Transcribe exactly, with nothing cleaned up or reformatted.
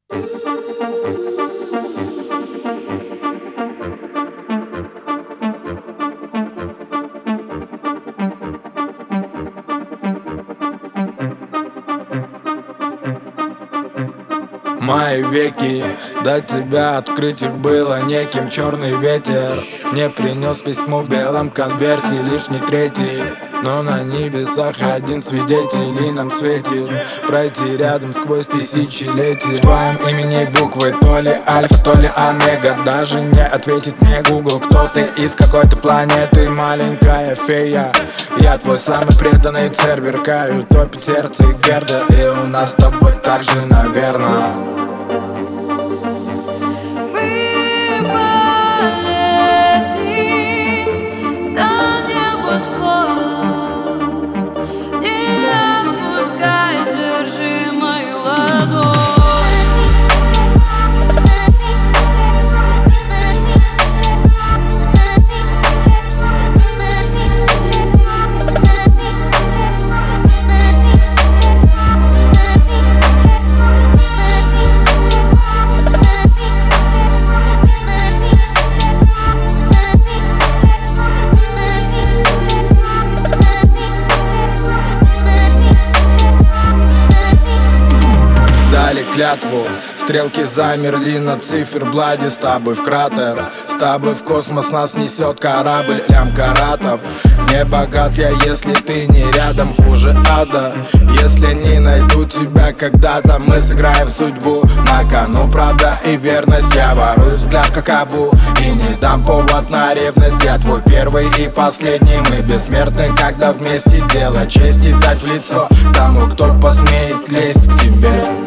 Мои веки, до тебя открыть их было неким. Черный ветер не принес письмо в белом конверте, лишний третий. Но на небесах один свидетель и нам светит пройти рядом сквозь тысячелетия. В твоем имени буквы то ли альфа, то ли омега. Даже не ответит мне Google, кто ты из какой-то планеты. Маленькая фея, я твой самый преданный цербер. Каю, топит сердце Герда, и у нас с тобой так же, наверное. Клятву. Стрелки замерли на циферблате. С тобой в кратер, с тобой в космос нас несет корабль лямкаратов. Не богат я, если ты не рядом, хуже ада. Если не найду тебя когда-то, мы сыграем судьбу. На кону правда и верность, я ворую взгляд как Абу и не дам повод на ревность. Я твой первый и последний, мы бессмертны, когда вместе. Дело чести дать в лицо тому, кто посмеет лезть к тебе.